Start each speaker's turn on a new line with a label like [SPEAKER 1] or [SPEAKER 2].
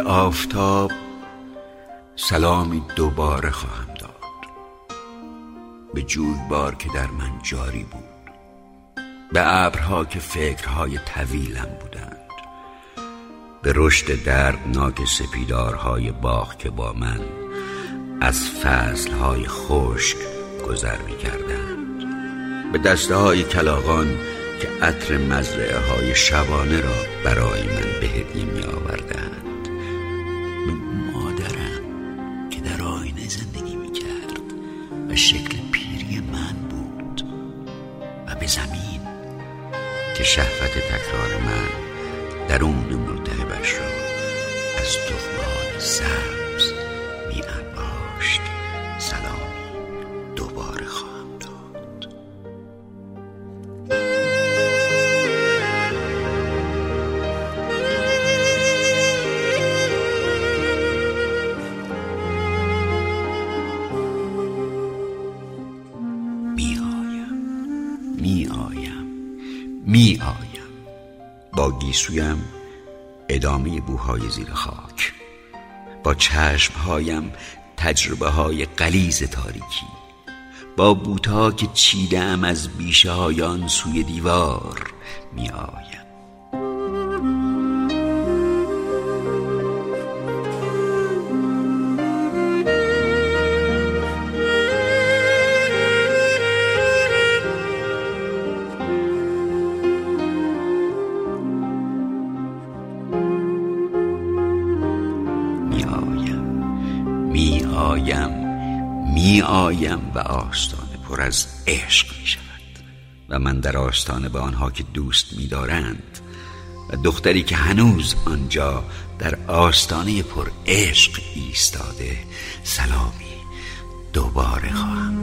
[SPEAKER 1] به آفتاب سلامی دوباره خواهم داد، به جویبار که در من جاری بود، به ابرها که فکرهای طویلم بودند، به رشد دردناک سپیدارهای باغ که با من از فصلهای خشک گذر می کردند، به دسته های کلاغان که عطر مزرعه های شبانه را برای من به هدیه می آوردند، به مادرم که در آینه زندگی می کرد و شکل پیری من بود، و به زمین که شهوت تکرار من درون ملتهبش را از تخم‌های سبز می انباشت. سلامی دوباره خواهم داد. می آیم با گیسویم ادامه بوهای زیر خاک، با چشمهایم تجربه های غلیظ تاریکی، با بوتا که چیدم از بیشه های آن سوی دیوار. می آیم می آیم و آستانه پر از عشق می شود و من در آستانه به آنها که دوست می دارند و دختری که هنوز آنجا در آستانه پر عشق ایستاده، سلامی دوباره خواهم